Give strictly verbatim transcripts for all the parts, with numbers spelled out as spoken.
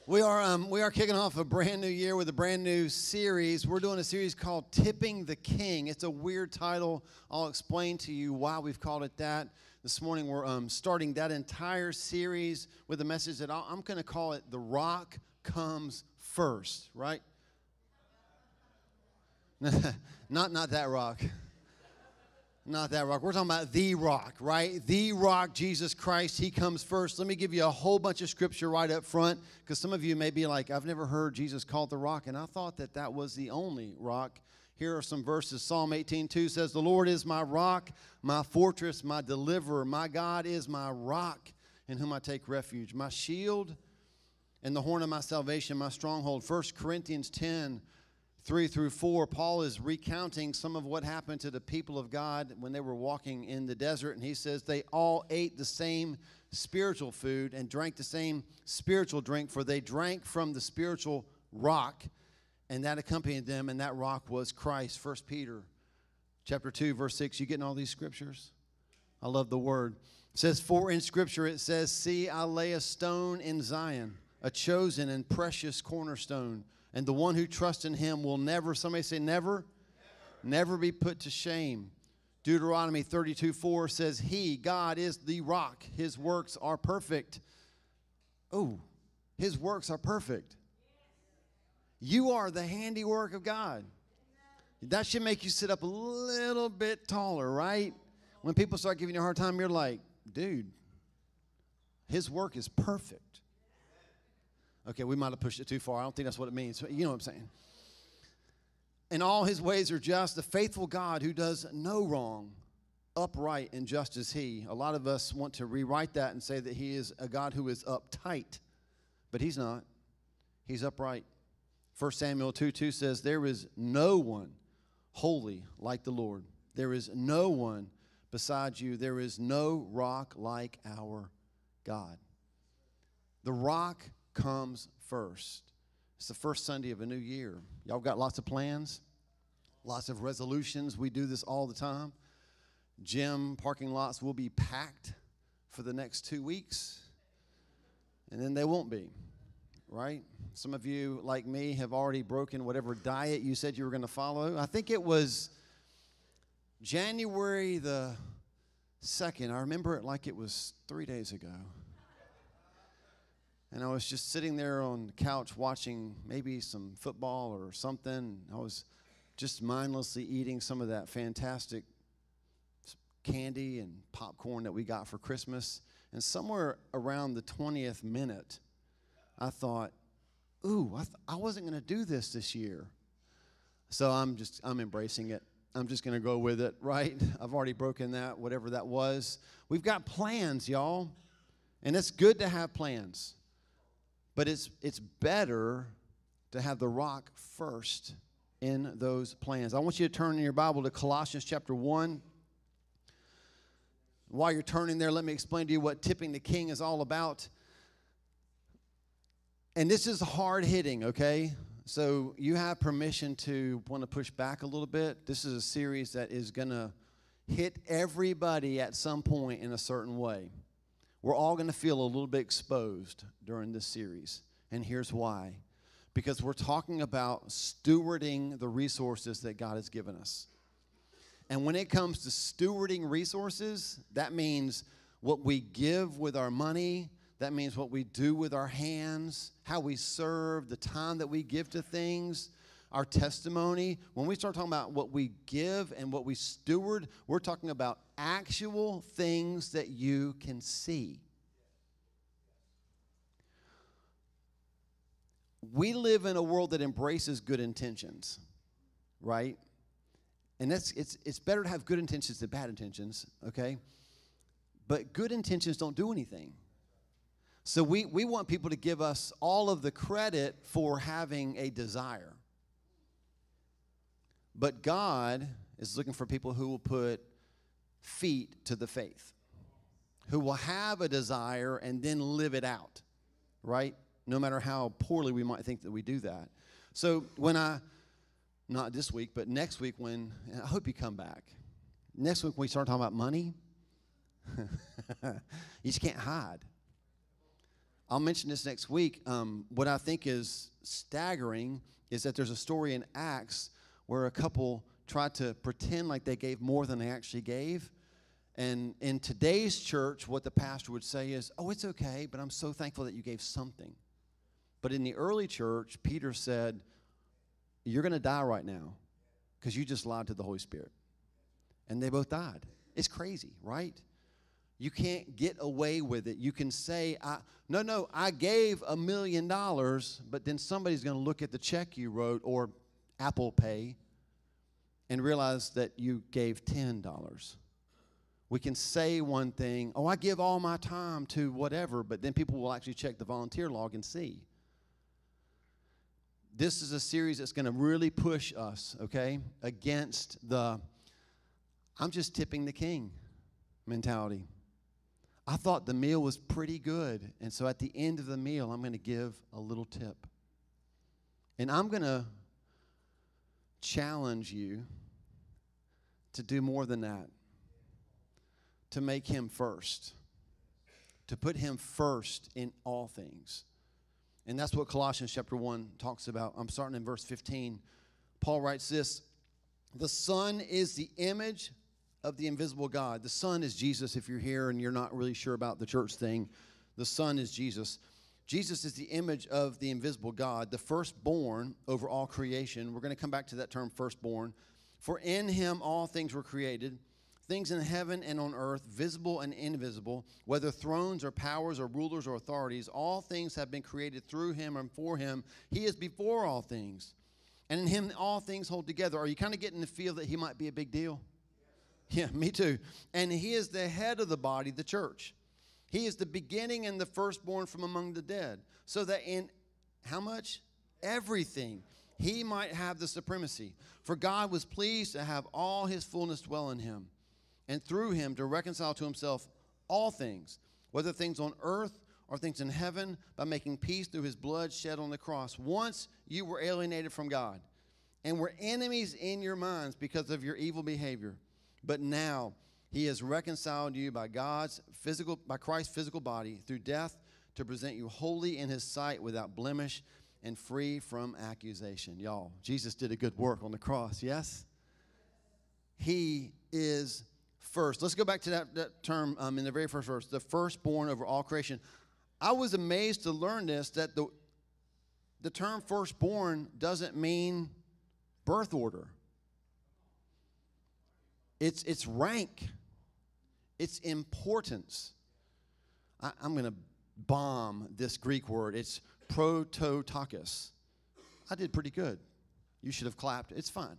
We are um, we are kicking off a brand new year with a brand new series. We're doing a series called Tipping the King. It's a weird title. I'll explain to you why we've called it that. This morning we're um, starting that entire series with a message that I'll, I'm going to call it The Rock Comes First, right? not not that rock. Not that rock. We're talking about the rock, right? The rock, Jesus Christ. He comes first. Let me give you a whole bunch of scripture right up front, because some of you may be like, I've never heard Jesus called the rock, and I thought that that was the only rock. Here are some verses. Psalm eighteen two says, the Lord is my rock, my fortress, my deliverer. My God is my rock in whom I take refuge, my shield and the horn of my salvation, my stronghold. First Corinthians ten three through four, Paul is recounting some of what happened to the people of God when they were walking in the desert. And he says they all ate the same spiritual food and drank the same spiritual drink, for they drank from the spiritual rock, and that accompanied them, and that rock was Christ. First Peter chapter two, verse six. You getting all these scriptures? I love the word. It says, for in Scripture it says, see, I lay a stone in Zion, a chosen and precious cornerstone, and the one who trusts in him will never, somebody say never, never, never be put to shame. Deuteronomy thirty-two four says, he, God, is the rock. His works are perfect. Oh, his works are perfect. You are the handiwork of God. That should make you sit up a little bit taller, right? When people start giving you a hard time, you're like, dude, his work is perfect. Okay, we might have pushed it too far. I don't think that's what it means. You know what I'm saying. And all his ways are just. The faithful God who does no wrong, upright and just as he. A lot of us want to rewrite that and say that he is a God who is uptight. But he's not. He's upright. First Samuel two two says, there is no one holy like the Lord. There is no one besides you. There is no rock like our God. The rock comes first. It's the first Sunday of a new year. Y'all got lots of plans, lots of resolutions. We do this all the time. Gym parking lots will be packed for the next two weeks, and then they won't be, right? Some of you, like me, have already broken whatever diet you said you were going to follow. I think it was January the second. I remember it like it was three days ago. And I was just sitting there on the couch watching maybe some football or something. I was just mindlessly eating some of that fantastic candy and popcorn that we got for Christmas. And somewhere around the twentieth minute, I thought, ooh, I, th- I wasn't going to do this this year. So I'm just, I'm embracing it. I'm just going to go with it, right? I've already broken that, whatever that was. We've got plans, y'all. And it's good to have plans. But it's it's better to have the rock first in those plans. I want you to turn in your Bible to Colossians chapter one. While you're turning there, let me explain to you what tipping the king is all about. And this is hard hitting, okay? So you have permission to want to push back a little bit. This is a series that is going to hit everybody at some point in a certain way. We're all going to feel a little bit exposed during this series. And here's why. Because we're talking about stewarding the resources that God has given us. And when it comes to stewarding resources, that means what we give with our money. That means what we do with our hands, how we serve, the time that we give to things, our testimony. When we start talking about what we give and what we steward, we're talking about actual things that you can see. We live in a world that embraces good intentions, right? And that's it's it's better to have good intentions than bad intentions, okay? But good intentions don't do anything. So we, we want people to give us all of the credit for having a desire. But God is looking for people who will put feet to the faith, who will have a desire and then live it out, right? No matter how poorly we might think that we do that. So when I, not this week, but next week when, I hope you come back. Next week when we start talking about money, you just can't hide. I'll mention this next week. Um, what I think is staggering is that there's a story in Acts where a couple tried to pretend like they gave more than they actually gave. And in today's church, what the pastor would say is, oh, it's okay, but I'm so thankful that you gave something. But in the early church, Peter said, you're going to die right now because you just lied to the Holy Spirit. And they both died. It's crazy, right? You can't get away with it. You can say, I, no, no, I gave a million dollars, but then somebody's going to look at the check you wrote or Apple Pay and realize that you gave ten dollars. We can say one thing, oh, I give all my time to whatever, but then people will actually check the volunteer log and see. This is a series that's going to really push us, okay, against the I'm just tipping the king mentality. I thought the meal was pretty good, and so at the end of the meal, I'm going to give a little tip. And I'm going to challenge you to do more than that, to make him first, to put him first in all things. And that's what Colossians chapter one talks about. I'm starting in verse fifteen. Paul writes this, the Son is the image of the invisible God. The Son is Jesus. If you're here and you're not really sure about the church thing, the Son is Jesus. Jesus is the image of the invisible God, the firstborn over all creation. We're going to come back to that term, firstborn. For in him all things were created, things in heaven and on earth, visible and invisible, whether thrones or powers or rulers or authorities, all things have been created through him and for him. He is before all things, and in him all things hold together. Are you kind of getting the feel that he might be a big deal? Yeah, me too. And he is the head of the body, the church. He is the beginning and the firstborn from among the dead, so that in how much? Everything. He might have the supremacy. For God was pleased to have all his fullness dwell in him, and through him to reconcile to himself all things, whether things on earth or things in heaven, by making peace through his blood shed on the cross. Once you were alienated from God and were enemies in your minds because of your evil behavior. But now he has reconciled you by God's physical, by Christ's physical body through death to present you holy in his sight without blemish and free from accusation. Y'all, Jesus did a good work on the cross, yes? He is first. Let's go back to that, that term um, in the very first verse, the firstborn over all creation. I was amazed to learn this, that the, the term firstborn doesn't mean birth order. It's, it's rank. It's importance. I, I'm going to bomb this Greek word. It's prototokos. I did pretty good. You should have clapped. It's fine.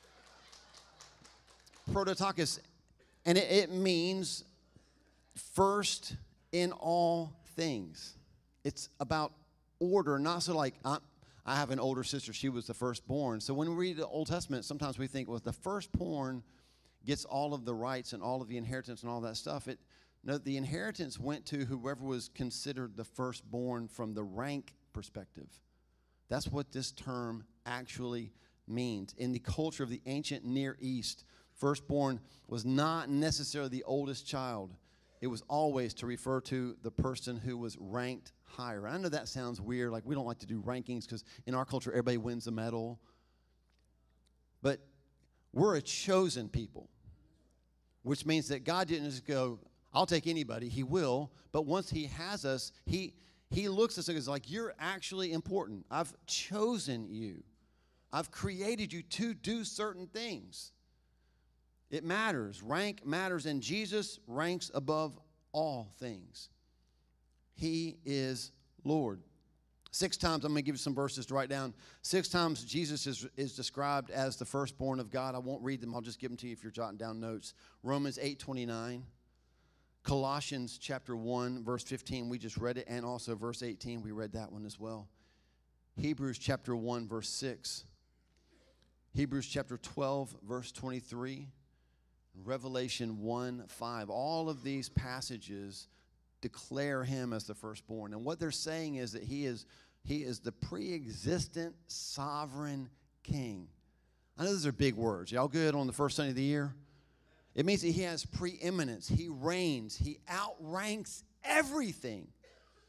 Prototokos. And it, it means first in all things. It's about order, not so like, I, I have an older sister. She was the firstborn. So when we read the Old Testament, sometimes we think, well, the firstborn gets all of the rights and all of the inheritance and all that stuff. It, no, the inheritance went to whoever was considered the firstborn from the rank perspective. That's what this term actually means. In the culture of the ancient Near East, firstborn was not necessarily the oldest child. It was always to refer to the person who was ranked higher. I know that sounds weird, like we don't like to do rankings because in our culture everybody wins a medal. But we're a chosen people, which means that God didn't just go, I'll take anybody. He will. But once he has us, he, he looks at us and is like, you're actually important. I've chosen you. I've created you to do certain things. It matters. Rank matters, and Jesus ranks above all things. He is Lord. Six times, I'm going to give you some verses to write down. Six times Jesus is, is described as the firstborn of God. I won't read them. I'll just give them to you if you're jotting down notes. Romans eight twenty-nine. Colossians chapter one, verse fifteen. We just read it. And also verse eighteen. We read that one as well. Hebrews chapter one, verse six. Hebrews chapter twelve, verse twenty-three. Revelation one, five. All of these passages declare him as the firstborn. And what they're saying is that he is, he is the pre-existent sovereign king. I know those are big words. Y'all good on the first Sunday of the year? It means that he has preeminence. He reigns. He outranks everything.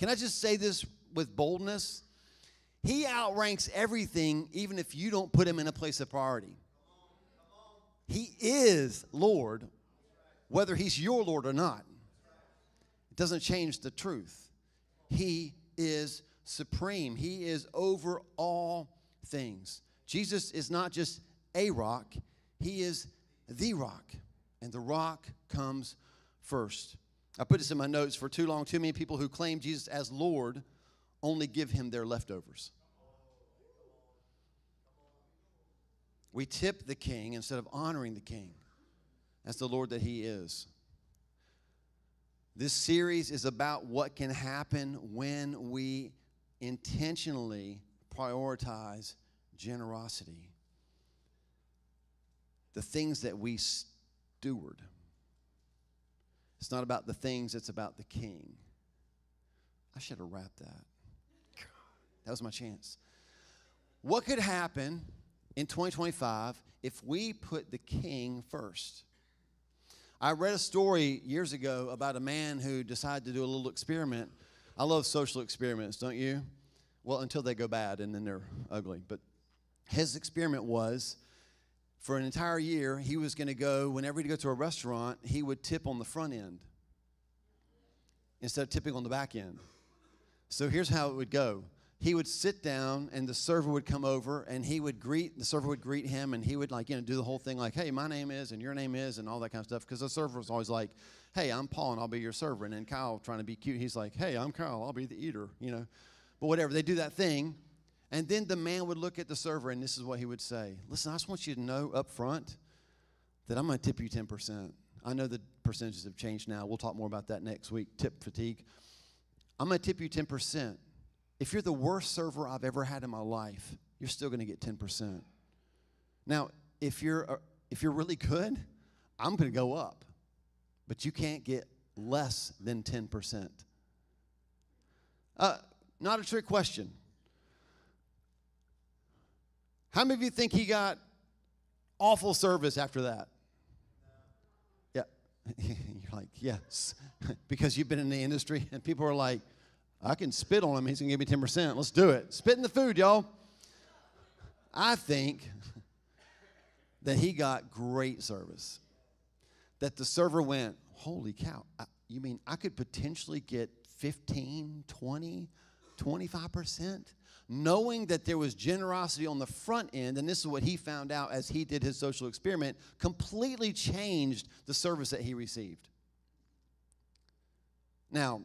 Can I just say this with boldness? He outranks everything, even if you don't put him in a place of priority. He is Lord, whether he's your Lord or not. It doesn't change the truth. He is supreme. He is over all things. Jesus is not just a rock. He is the rock. And the rock comes first. I put this in my notes. For too long, too many people who claim Jesus as Lord only give him their leftovers. We tip the king instead of honoring the king as the Lord that he is. This series is about what can happen when we intentionally prioritize generosity. The things that we steward. It's not about the things, it's about the king. I should have wrapped that. That was my chance. What could happen in twenty twenty-five if we put the king first? I read a story years ago about a man who decided to do a little experiment. I love social experiments, don't you? Well, until they go bad and then they're ugly. But his experiment was, for an entire year, he was going to go, whenever he'd go to a restaurant, he would tip on the front end instead of tipping on the back end. So here's how it would go. He would sit down, and the server would come over, and he would greet, the server would greet him, and he would, like, you know, do the whole thing like, hey, my name is, and your name is, and all that kind of stuff, because the server was always like, hey, I'm Paul, and I'll be your server. And then Kyle, trying to be cute, he's like, hey, I'm Kyle, I'll be the eater, you know. But whatever, they do that thing, and then the man would look at the server, and this is what he would say. Listen, I just want you to know up front that I'm going to tip you ten percent. I know the percentages have changed now. We'll talk more about that next week, tip fatigue. I'm going to tip you ten percent. If you're the worst server I've ever had in my life, you're still going to get ten percent. Now, if you're, uh, if you're really good, I'm going to go up. But you can't get less than ten percent. Uh, not a trick question. How many of you think he got awful service after that? Yeah. You're like, yes. Because you've been in the industry, and people are like, I can spit on him. He's going to give me ten percent. Let's do it. Spit in the food, y'all. I think that he got great service. That the server went, holy cow. I, you mean I could potentially get fifteen, twenty, twenty-five percent? Knowing that there was generosity on the front end, and this is what he found out as he did his social experiment, completely changed the service that he received. Now,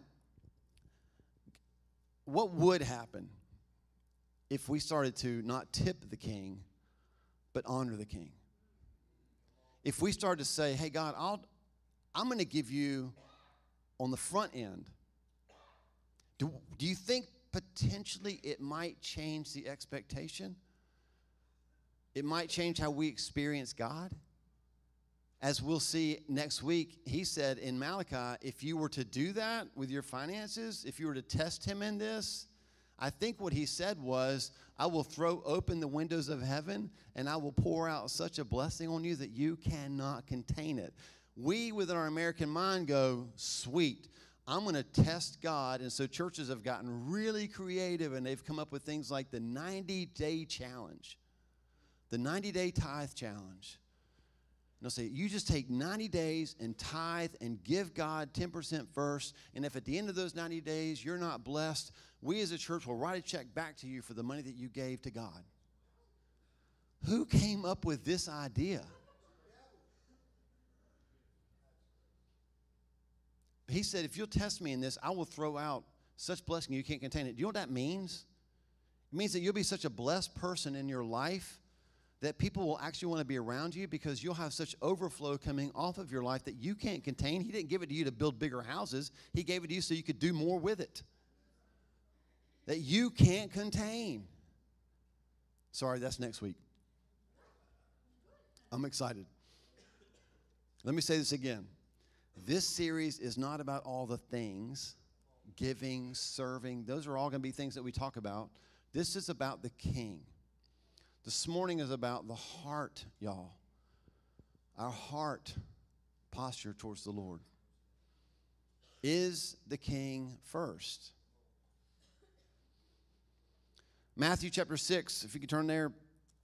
what would happen if we started to not tip the king, but honor the king? If we started to say, hey, God, I'll, I'm going to give you on the front end, do, do you think potentially it might change the expectation? It might change how we experience God? As we'll see next week, he said in Malachi, if you were to do that with your finances, if you were to test him in this, I think what he said was, I will throw open the windows of heaven and I will pour out such a blessing on you that you cannot contain it. We, within our American mind, go, sweet, I'm going to test God. And so churches have gotten really creative, and they've come up with things like the ninety-day challenge, the ninety-day tithe challenge. And they'll say, you just take ninety days and tithe and give God ten percent first, and if at the end of those ninety days you're not blessed, we as a church will write a check back to you for the money that you gave to God. Who came up with this idea? He said, if you'll test me in this, I will throw out such blessing you can't contain it. Do you know what that means? It means that you'll be such a blessed person in your life that people will actually want to be around you because you'll have such overflow coming off of your life that you can't contain. He didn't give it to you to build bigger houses. He gave it to you so you could do more with it that you can't contain. Sorry, that's next week. I'm excited. Let me say this again. This series is not about all the things, giving, serving. Those are all going to be things that we talk about. This is about the King. This morning is about the heart, y'all. Our heart posture towards the Lord. Is the King first? Matthew chapter six, if you could turn there.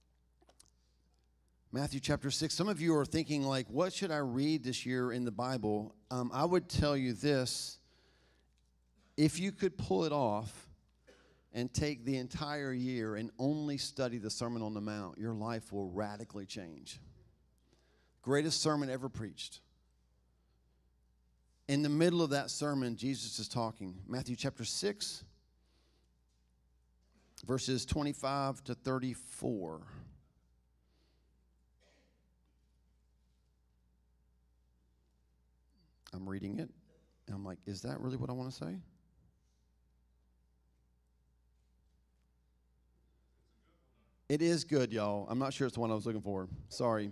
Matthew chapter six. Some of you are thinking, like, what should I read this year in the Bible? Um, I would tell you this. If you could pull it off and take the entire year and only study the Sermon on the Mount, your life will radically change. Greatest sermon ever preached. In the middle of that sermon, Jesus is talking. Matthew chapter six, verses twenty-five to thirty-four. I'm reading it, and I'm like, is that really what I want to say? It is good, y'all. I'm not sure it's the one I was looking for. Sorry.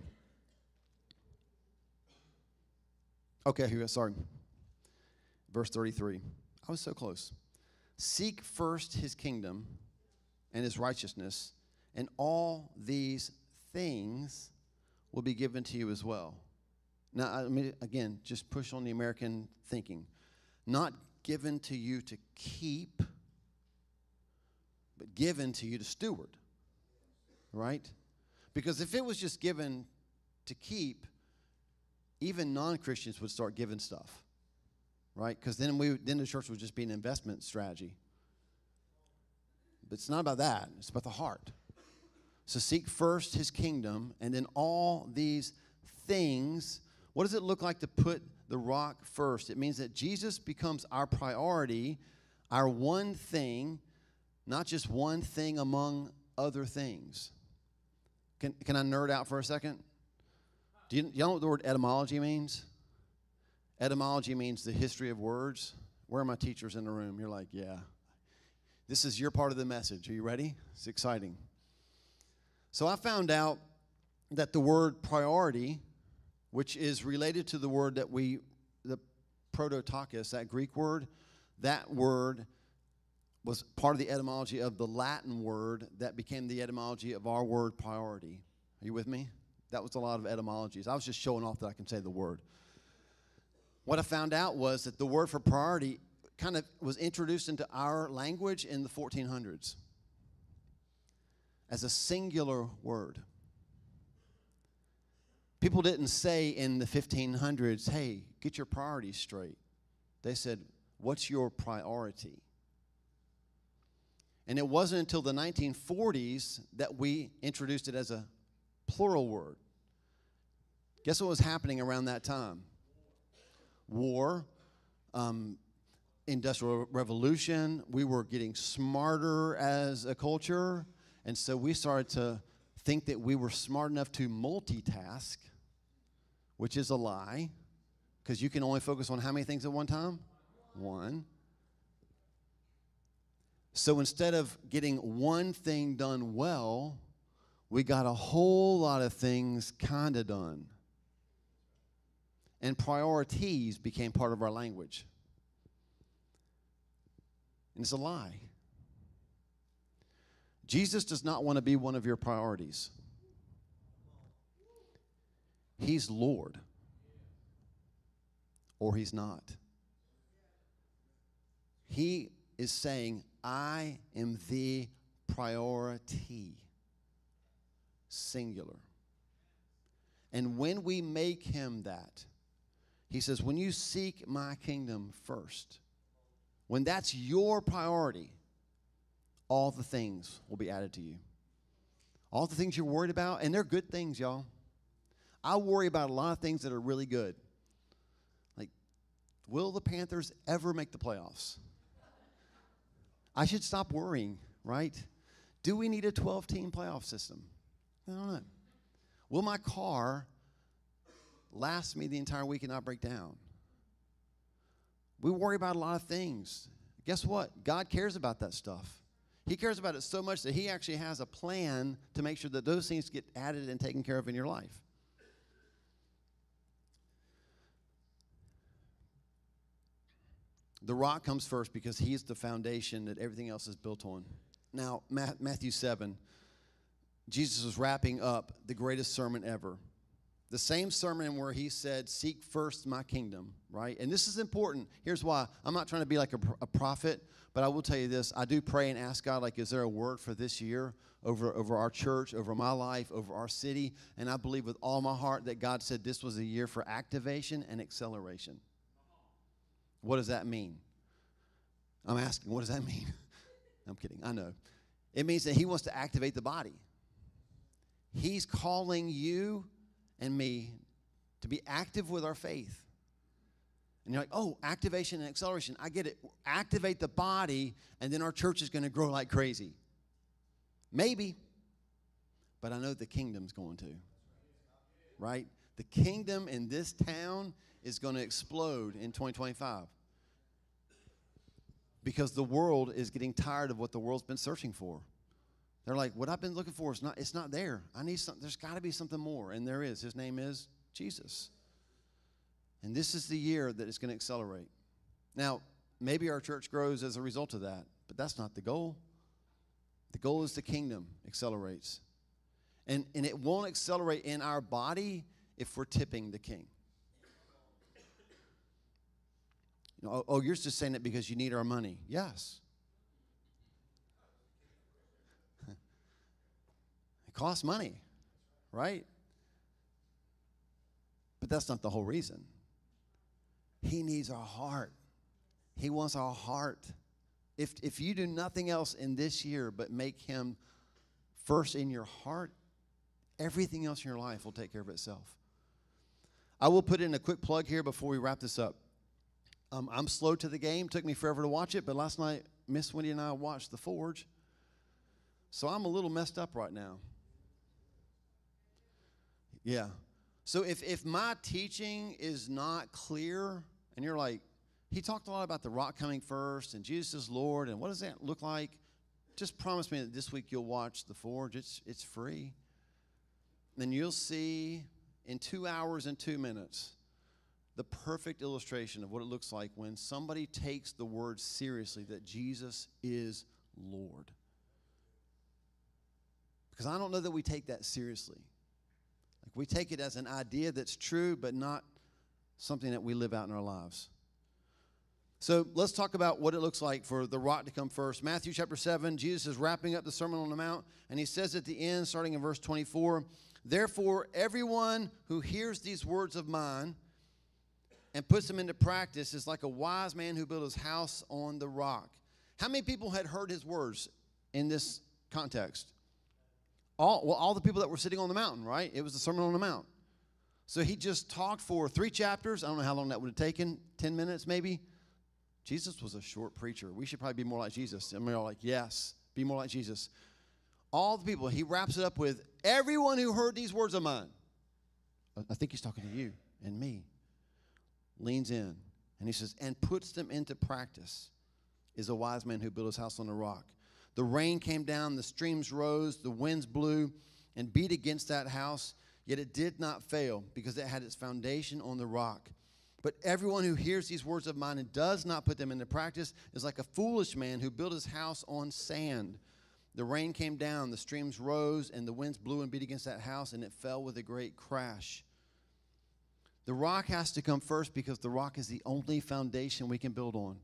Okay, here we go. Sorry. Verse thirty-three. I was so close. Seek first his kingdom and his righteousness, and all these things will be given to you as well. Now, I mean, again, just push on the American thinking. Not given to you to keep, but given to you to steward. Right? Because if it was just given to keep, even non-Christians would start giving stuff. Right? Because then we then the church would just be an investment strategy. But it's not about that. It's about the heart. So seek first his kingdom, and then all these things. What does it look like to put the rock first? It means that Jesus becomes our priority, our one thing, not just one thing among other things. Can, can I nerd out for a second? Do you, you know what the word etymology means? Etymology means the history of words. Where are my teachers in the room? You're like, yeah. This is your part of the message. Are you ready? It's exciting. So I found out that the word priority, which is related to the word that we, the prototokos, that Greek word, that word was part of the etymology of the Latin word that became the etymology of our word priority. Are you with me? That was a lot of etymologies. I was just showing off that I can say the word. What I found out was that the word for priority kind of was introduced into our language in the fourteen hundreds as a singular word. People didn't say in the fifteen hundreds, hey, get your priorities straight. They said, what's your priority? And it wasn't until the nineteen forties that we introduced it as a plural word. Guess what was happening around that time? War, um, industrial revolution. We were getting smarter as a culture, and so we started to think that we were smart enough to multitask, which is a lie, because you can only focus on how many things at one time? One. So instead of getting one thing done well, we got a whole lot of things kind of done. And priorities became part of our language. And it's a lie. Jesus does not want to be one of your priorities. He's Lord. Or he's not. He is saying, I am the priority. Singular. And when we make him that, he says, when you seek my kingdom first, when that's your priority, all the things will be added to you. All the things you're worried about, and they're good things, y'all. I worry about a lot of things that are really good. Like, will the Panthers ever make the playoffs? I should stop worrying, right? Do we need a twelve-team playoff system? I don't know. Will my car last me the entire week and not break down? We worry about a lot of things. Guess what? God cares about that stuff. He cares about it so much that he actually has a plan to make sure that those things get added and taken care of in your life. The rock comes first because he's the foundation that everything else is built on. Now, Matthew seven, Jesus was wrapping up the greatest sermon ever. The same sermon where he said, seek first my kingdom, right? And this is important. Here's why. I'm not trying to be like a, a prophet, but I will tell you this. I do pray and ask God, like, is there a word for this year over, over our church, over my life, over our city? And I believe with all my heart that God said this was a year for activation and acceleration. What does that mean? I'm asking, what does that mean? I'm kidding. I know. It means that he wants to activate the body. He's calling you and me to be active with our faith. And you're like, oh, activation and acceleration. I get it. Activate the body, and then our church is going to grow like crazy. Maybe. But I know the kingdom's going to. Right? The kingdom in this town is going to explode in twenty twenty-five. Because the world is getting tired of what the world's been searching for. They're like, what I've been looking for is not, it's not there. I need something, there's got to be something more. And there is. His name is Jesus. And this is the year that it's going to accelerate. Now, maybe our church grows as a result of that, but that's not the goal. The goal is the kingdom accelerates. And, and it won't accelerate in our body if we're tipping the king. You know, oh, oh, you're just saying it because you need our money. Yes. It costs money, right? But that's not the whole reason. He needs our heart. He wants our heart. If, if you do nothing else in this year but make him first in your heart, everything else in your life will take care of itself. I will put in a quick plug here before we wrap this up. Um, I'm slow to the game. Took me forever to watch it, but last night, Miss Wendy and I watched The Forge. So I'm a little messed up right now. Yeah. So if, if my teaching is not clear, and you're like, he talked a lot about the rock coming first, and Jesus is Lord, and what does that look like? Just promise me that this week you'll watch The Forge. It's, it's free. Then you'll see in two hours and two minutes the perfect illustration of what it looks like when somebody takes the word seriously that Jesus is Lord. Because I don't know that we take that seriously. Like we take it as an idea that's true, but not something that we live out in our lives. So let's talk about what it looks like for the rock to come first. Matthew chapter seven, Jesus is wrapping up the Sermon on the Mount, and he says at the end, starting in verse twenty-four, therefore, everyone who hears these words of mine and puts them into practice is like a wise man who built his house on the rock. How many people had heard his words in this context? All, well, all the people that were sitting on the mountain, right? It was the Sermon on the Mount. So he just talked for three chapters. I don't know how long that would have taken, ten minutes maybe. Jesus was a short preacher. We should probably be more like Jesus. And we're all like, yes, be more like Jesus. All the people, he wraps it up with, everyone who heard these words of mine. I think he's talking to you and me. Leans in, and he says, and puts them into practice is a wise man who built his house on the rock. The rain came down, the streams rose, the winds blew and beat against that house, yet it did not fail because it had its foundation on the rock. But everyone who hears these words of mine and does not put them into practice is like a foolish man who built his house on sand. The rain came down, the streams rose, and the winds blew and beat against that house, and it fell with a great crash. The rock has to come first because the rock is the only foundation we can build on.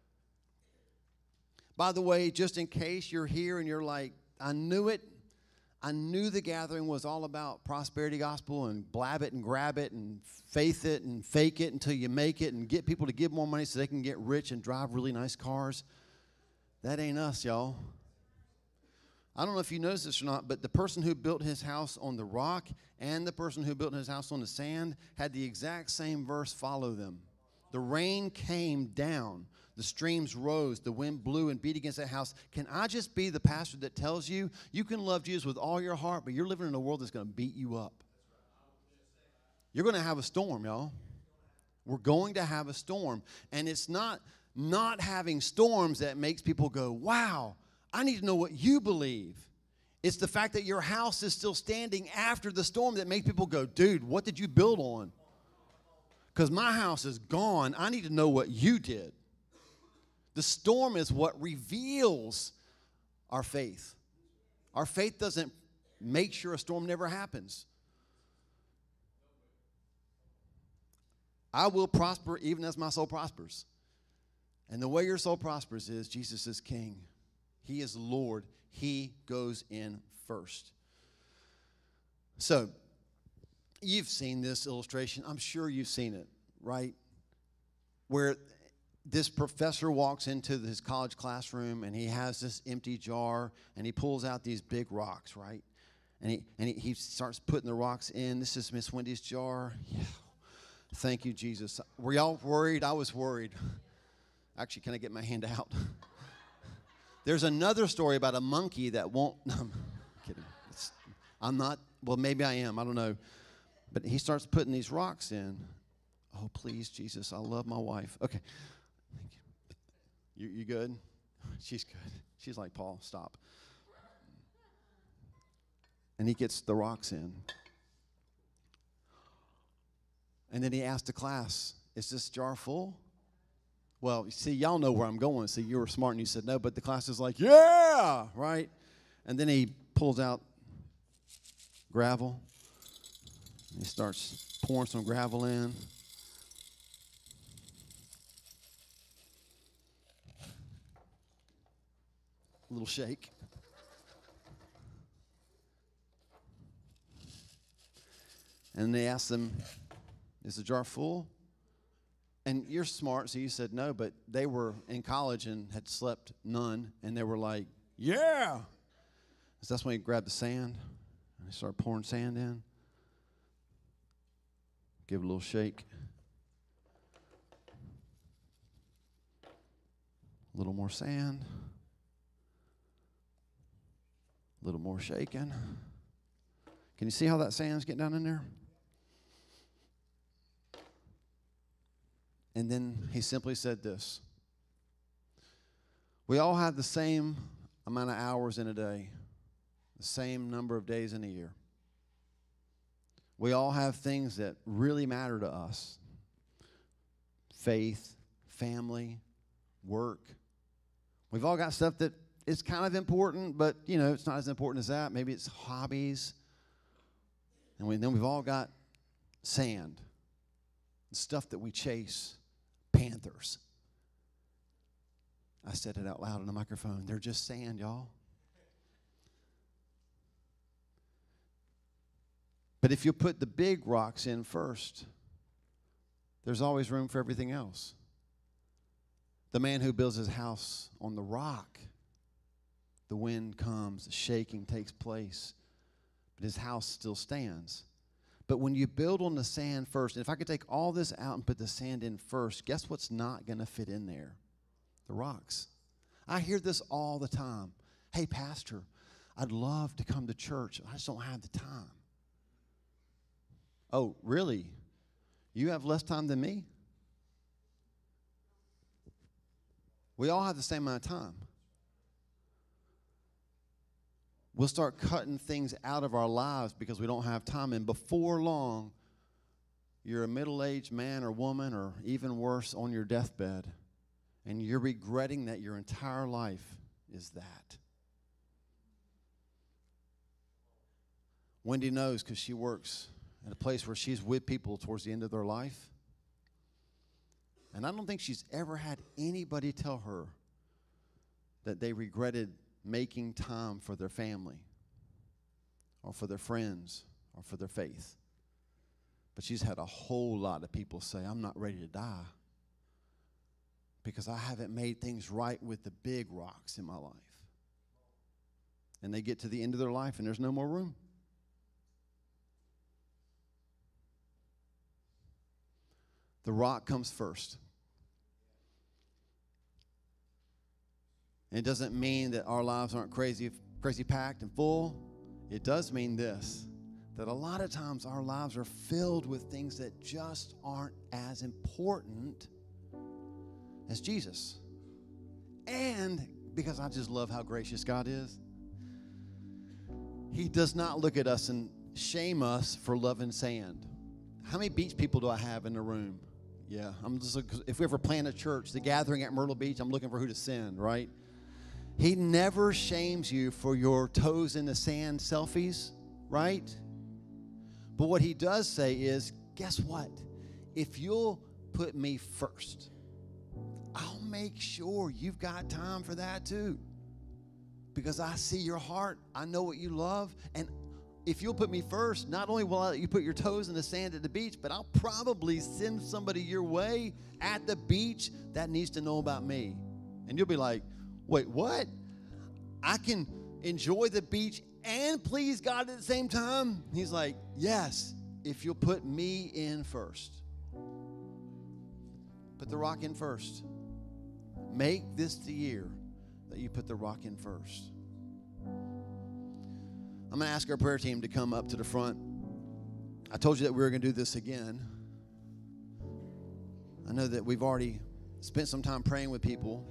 By the way, just in case you're here and you're like, I knew it. I knew the gathering was all about prosperity gospel and blab it and grab it and faith it and fake it until you make it and get people to give more money so they can get rich and drive really nice cars. That ain't us, y'all. I don't know if you noticed this or not, but the person who built his house on the rock and the person who built his house on the sand had the exact same verse follow them. The rain came down, the streams rose, the wind blew and beat against that house. Can I just be the pastor that tells you, you can love Jesus with all your heart, but you're living in a world that's going to beat you up. You're going to have a storm, y'all. We're going to have a storm. And it's not not having storms that makes people go, wow, I need to know what you believe. It's the fact that your house is still standing after the storm that makes people go, dude, what did you build on? Because my house is gone. I need to know what you did. The storm is what reveals our faith. Our faith doesn't make sure a storm never happens. I will prosper even as my soul prospers. And the way your soul prospers is Jesus is king. He is Lord. He goes in first. So, you've seen this illustration. I'm sure you've seen it, right? Where this professor walks into his college classroom and he has this empty jar and he pulls out these big rocks, right? And he and he, he starts putting the rocks in. This is Miss Wendy's jar. Yeah. Thank you, Jesus. Were y'all worried? I was worried. Actually, can I get my hand out? There's another story about a monkey that won't. No, I'm kidding. It's, I'm not. Well, maybe I am. I don't know. But he starts putting these rocks in. Oh, please, Jesus, I love my wife. Okay. Thank you. You, you good? She's good. She's like, Paul, stop. And he gets the rocks in. And then he asked the class, is this jar full? Well, see, y'all know where I'm going. See, you were smart and you said no, but the class is like, yeah, right? And then he pulls out gravel. He starts pouring some gravel in. A little shake. And they asked them, is the jar full? And you're smart, so you said no, but they were in college and had slept none, and they were like, yeah. So that's when he grabbed the sand, and he started pouring sand in. Give it a little shake. A little more sand. A little more shaking. Can you see how that sand's getting down in there? And then he simply said this. We all have the same amount of hours in a day, the same number of days in a year. We all have things that really matter to us. Faith, family, work. We've all got stuff that is kind of important, but, you know, it's not as important as that. Maybe it's hobbies. And we, then we've all got sand, stuff that we chase. Panthers. I said it out loud on the microphone. They're just sand, y'all. But if you put the big rocks in first, there's always room for everything else. The man who builds his house on the rock, the wind comes, the shaking takes place, but his house still stands. But when you build on the sand first, and if I could take all this out and put the sand in first, guess what's not going to fit in there? The rocks. I hear this all the time. Hey, Pastor, I'd love to come to church. I just don't have the time. Oh, really? You have less time than me? We all have the same amount of time. We'll start cutting things out of our lives because we don't have time. And before long, you're a middle-aged man or woman, or even worse, on your deathbed. And you're regretting that your entire life is that. Wendy knows because she works at a place where she's with people towards the end of their life. And I don't think she's ever had anybody tell her that they regretted making time for their family or for their friends or for their faith. But she's had a whole lot of people say, I'm not ready to die because I haven't made things right with the big rocks in my life. And they get to the end of their life and there's no more room. The rock comes first. And it doesn't mean that our lives aren't crazy, crazy packed and full. It does mean this, that a lot of times our lives are filled with things that just aren't as important as Jesus. And because I just love how gracious God is, He does not look at us and shame us for loving sand. How many beach people do I have in the room? Yeah, I'm just, if we ever plan a church, the gathering at Myrtle Beach, I'm looking for who to send, right? He never shames you for your toes in the sand selfies, right? But what He does say is, guess what? if you'll put me first, I'll make sure you've got time for that too. Because I see your heart. I know what you love. And if you'll put me first, not only will I let you put your toes in the sand at the beach, but I'll probably send somebody your way at the beach that needs to know about me. And you'll be like, wait, what? I can enjoy the beach and please God at the same time? He's like, yes, if you'll put me in first. Put the rock in first. Make this the year that you put the rock in first. I'm going to ask our prayer team to come up to the front. I told you that we were going to do this again. I know that we've already spent some time praying with people.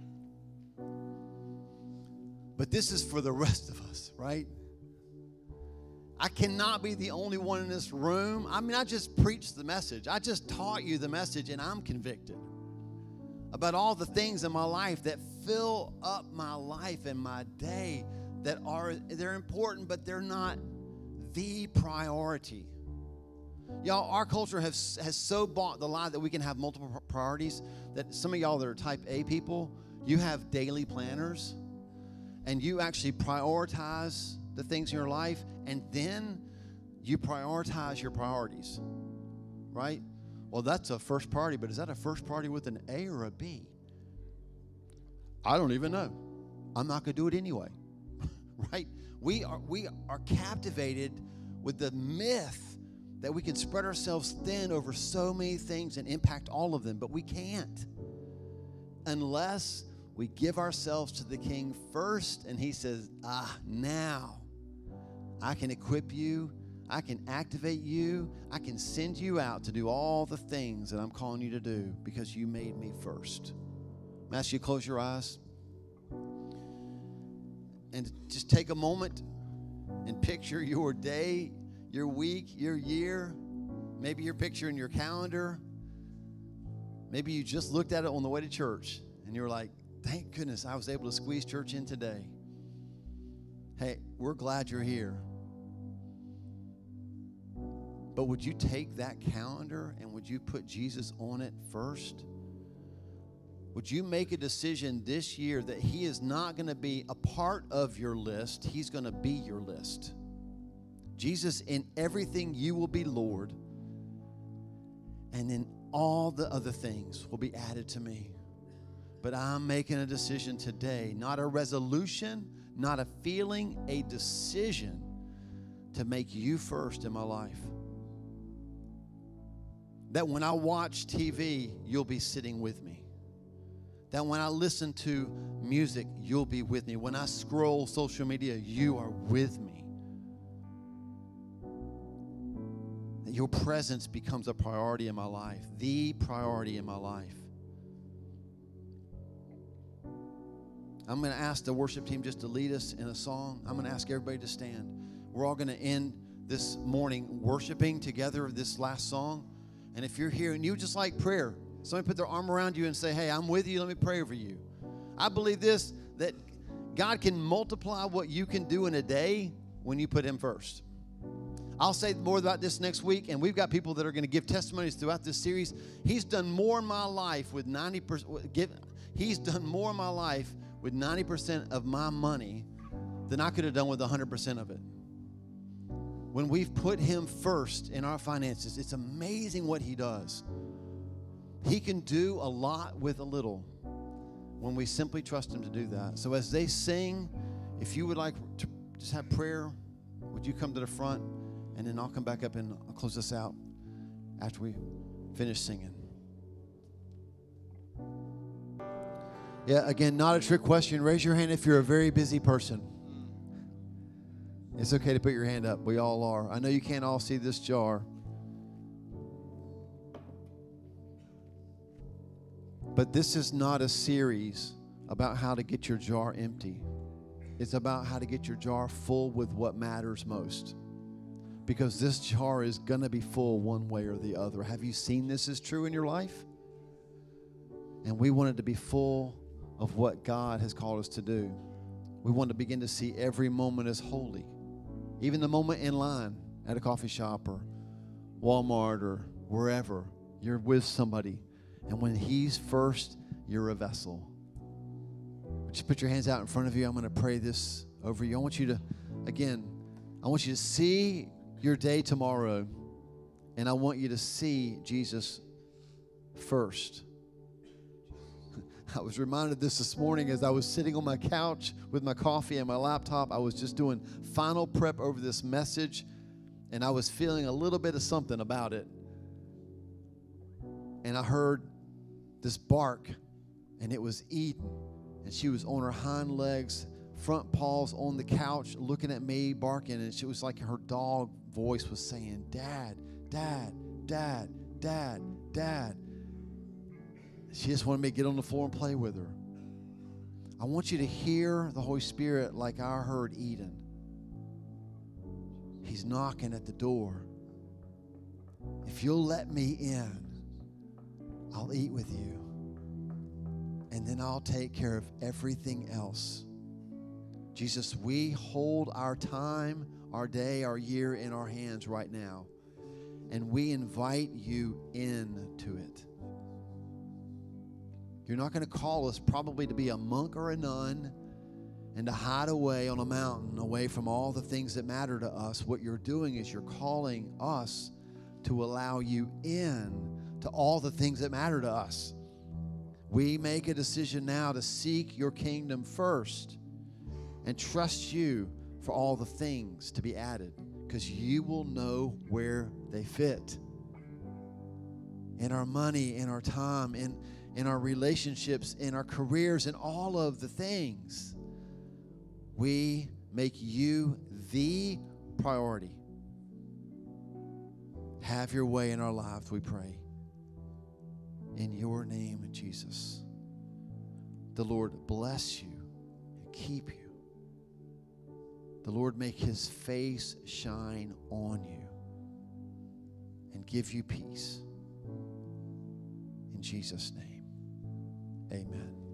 But this is for the rest of us, right? I cannot be the only one in this room. I mean, I just preached the message. I just taught you the message, and I'm convicted about all the things in my life that fill up my life and my day that are, they're important, but they're not the priority. Y'all, our culture has, has so bought the lie that we can have multiple priorities that some of y'all that are type A people, you have daily planners and you actually prioritize the things in your life, and then you prioritize your priorities, right? Well, that's a first priority, but is that a first priority with an A or a B? I don't even know. I'm not going to do it anyway, right? We are, we are captivated with the myth that we can spread ourselves thin over so many things and impact all of them, but we can't unless we give ourselves to the King first, and he says, ah, now I can equip you, I can activate you, I can send you out to do all the things that I'm calling you to do because you made me first. I'm ask you to close your eyes and just take a moment and picture your day, your week, your year. Maybe you're picturing your calendar. Maybe you just looked at it on the way to church and you were like, thank goodness I was able to squeeze church in today. Hey, we're glad you're here. But would you take that calendar and would you put Jesus on it first? Would you make a decision this year that he is not going to be a part of your list, he's going to be your list? Jesus, in everything you will be Lord, and in all the other things will be added to me. But I'm making a decision today, not a resolution, not a feeling, a decision to make you first in my life. That when I watch T V, you'll be sitting with me. That when I listen to music, you'll be with me. When I scroll social media, you are with me. That your presence becomes a priority in my life, the priority in my life. I'm going to ask the worship team just to lead us in a song. I'm going to ask everybody to stand. We're all going to end this morning worshiping together this last song. And if you're here and you just like prayer, somebody put their arm around you and say, hey, I'm with you. Let me pray over you. I believe this, that God can multiply what you can do in a day when you put him first. I'll say more about this next week, and we've got people that are going to give testimonies throughout this series. He's done more in my life with ninety percent. Give, he's done more in my life with ninety percent of my money than I could have done with one hundred percent of it. When we've put him first in our finances, it's amazing what he does. He can do a lot with a little when we simply trust him to do that. So as they sing, if you would like to just have prayer, would you come to the front? And then I'll come back up and I'll close this out after we finish singing. Yeah, again, not a trick question. Raise your hand if you're a very busy person. It's okay to put your hand up. We all are. I know you can't all see this jar. But this is not a series about how to get your jar empty. It's about how to get your jar full with what matters most. Because this jar is going to be full one way or the other. Have you seen this is true in your life? And we want it to be full of what God has called us to do. We want to begin to see every moment as holy. Even the moment in line at a coffee shop or Walmart or wherever. You're with somebody. And when he's first, you're a vessel. Just put your hands out in front of you. I'm going to pray this over you. I want you to, again, I want you to see your day tomorrow, and I want you to see Jesus first. I was reminded this this morning as I was sitting on my couch with my coffee and my laptop. I was just doing final prep over this message, and I was feeling a little bit of something about it. And I heard this bark, and it was Eden. And she was on her hind legs, front paws on the couch, looking at me, barking. And she was like her dog voice was saying, Dad, Dad, Dad, Dad, Dad. She just wanted me to get on the floor and play with her. I want you to hear the Holy Spirit like I heard Eden. He's knocking at the door. If you'll let me in, I'll eat with you. And then I'll take care of everything else. Jesus, we hold our time, our day, our year in our hands right now. And we invite you into it. You're not going to call us probably to be a monk or a nun and to hide away on a mountain away from all the things that matter to us. What you're doing is you're calling us to allow you in to all the things that matter to us. We make a decision now to seek your kingdom first and trust you for all the things to be added, because you will know where they fit. In our money, in our time, in, in our relationships, in our careers, in all of the things, we make you the priority. Have your way in our lives, we pray. In your name, Jesus. The Lord bless you and keep you. The Lord make his face shine on you and give you peace. In Jesus' name, amen.